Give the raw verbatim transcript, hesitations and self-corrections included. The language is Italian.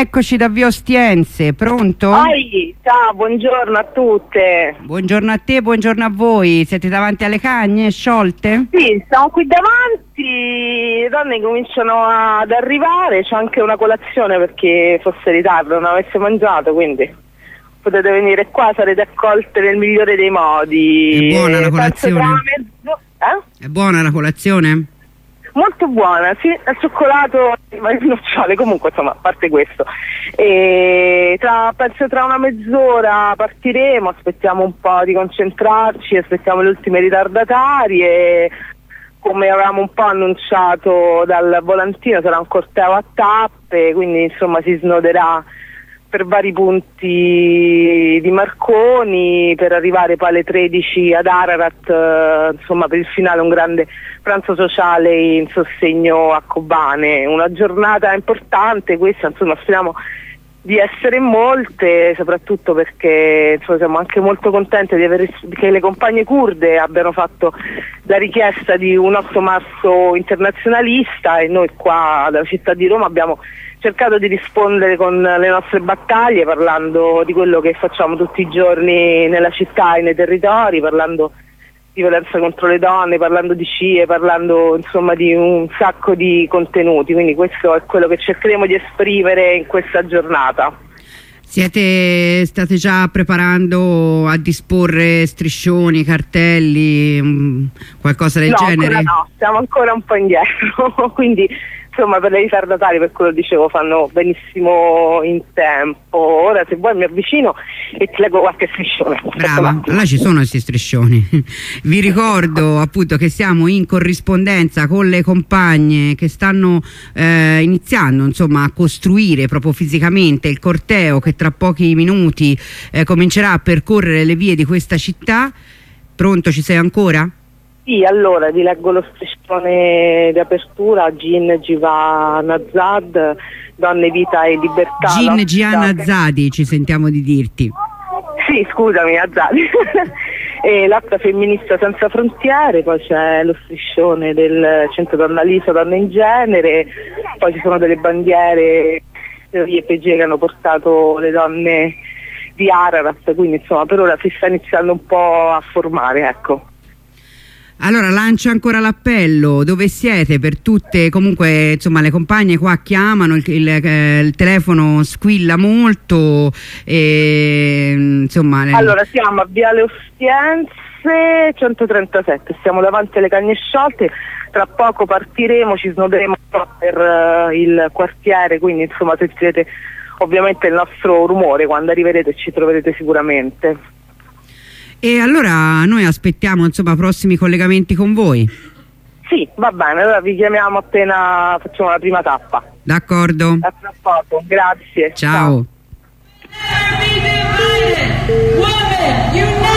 eccoci da via Ostiense, pronto? Oi, ciao, buongiorno a tutte. Buongiorno a te, buongiorno a voi. Siete davanti alle cagne sciolte? Sì, stiamo qui davanti, le donne cominciano ad arrivare, c'è anche una colazione perché fosse ritardo, non avesse mangiato, quindi potete venire qua, sarete accolte nel migliore dei modi. È buona la colazione? Mezzo... Eh? È buona la colazione? Molto buona, sì, al cioccolato e nocciole, comunque insomma, a parte questo. E tra, penso tra una mezz'ora partiremo, aspettiamo un po' di concentrarci, aspettiamo le ultime ritardatarie. Come avevamo un po' annunciato dal volantino sarà un corteo a tappe, quindi insomma si snoderà per vari punti di Marconi per arrivare poi alle tredici ad Ararat, eh, insomma per il finale un grande pranzo sociale in sostegno a Kobane. Una giornata importante questa, insomma speriamo di essere molte, soprattutto perché insomma, siamo anche molto contenti di aver, che le compagne kurde abbiano fatto la richiesta di un otto marzo internazionalista e noi qua dalla città di Roma abbiamo cercato di rispondere con le nostre battaglie, parlando di quello che facciamo tutti i giorni nella città e nei territori, parlando di violenza contro le donne, parlando di C I E, parlando insomma di un sacco di contenuti, quindi questo è quello che cercheremo di esprimere in questa giornata. Siete, state già preparando a disporre striscioni, cartelli, mh, qualcosa del no, genere? Ancora no, siamo ancora un po' indietro, quindi insomma per le ritardatari, per quello dicevo, fanno benissimo in tempo. Ora se vuoi mi avvicino e ti leggo qualche striscione. Brava, allora ci sono questi striscioni. Vi ricordo appunto che siamo in corrispondenza con le compagne che stanno eh, iniziando insomma a costruire proprio fisicamente il corteo che tra pochi minuti eh, comincerà a percorrere le vie di questa città. Pronto, ci sei ancora? Sì, allora vi leggo lo striscione di apertura: Gin Jivan Azad, Donne, Vita e Libertà. Gin Jivan Azadi, ci sentiamo di dirti. Sì, scusami, Azadi. E lotta femminista senza frontiere, poi c'è lo striscione del Centro Donna Lisa, Donne in Genere, poi ci sono delle bandiere degli E P G che hanno portato le donne di Ararat, quindi insomma per ora si sta iniziando un po' a formare, ecco. Allora lancio ancora l'appello: dove siete? Per tutte, comunque insomma le compagne qua chiamano, il, il, eh, il telefono squilla molto e, insomma le... Allora siamo a Viale Ostiense centotrentasette, siamo davanti alle cagne sciolte, tra poco partiremo, ci snoderemo per uh, il quartiere, quindi insomma sentirete ovviamente il nostro rumore quando arriverete, ci troverete sicuramente. E allora noi aspettiamo insomma prossimi collegamenti con voi. Sì, va bene, allora vi chiamiamo appena facciamo la prima tappa. D'accordo. A tra poco, grazie. Ciao. Ciao.